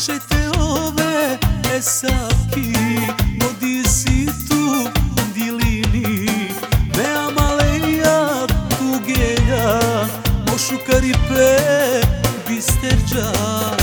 Slušajte ove esaki, godi si tu dilini, mea maleja tugelja, mošu karipe bisterđan.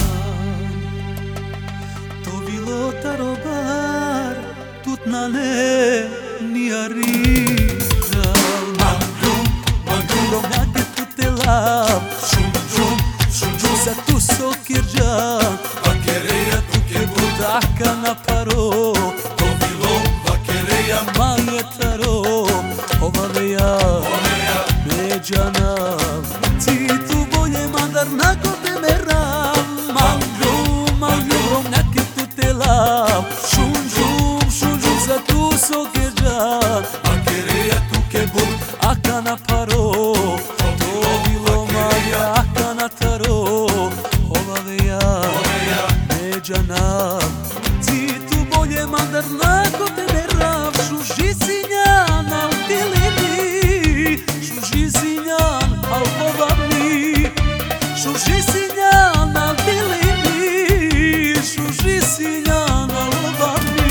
To bilo tarobar, tutnane niarižal. Mangrum, mangrum, nake tutelav, šum, šum, šum, šum, za tu sokirđan. Vakereja tuke Budaka na paro, to bilo vakereja manje taro, ovaveja, međana. Ti tu bolje mandar nako te meram. Mangrum, mangrum, nake tutelav, šum, šum, šum, šum, za tu sokirđan. Vakereja tuke Budaka na paro, to bilo manje aka na taro, ovaveja, međana. Ti tu bolje mandar nako te meram. Šužisinjan al dilini, šužisinjan al povabni, šužisinjan al dilini, šužisinjan al povabni.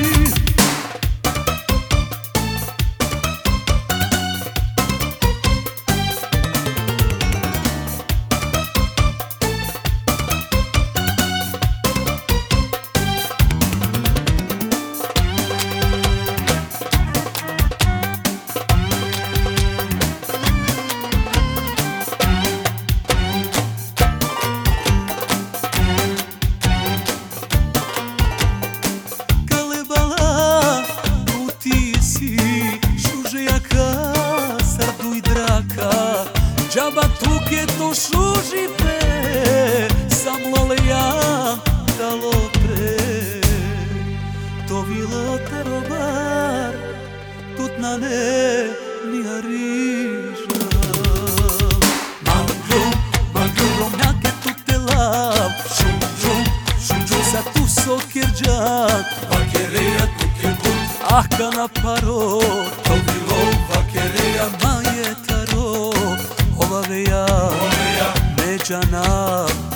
Džaba tuke to šuži pe, sam loleja dalo pre. To bilo tarobar, tutnane niarižal. Mangrum, mangrum, nake tutelav, šum, šum, šum, šum, za tu sokirđan. Vakereja tuke Aka na paro, to bilo vakereja manje taro, ovaveja, međana.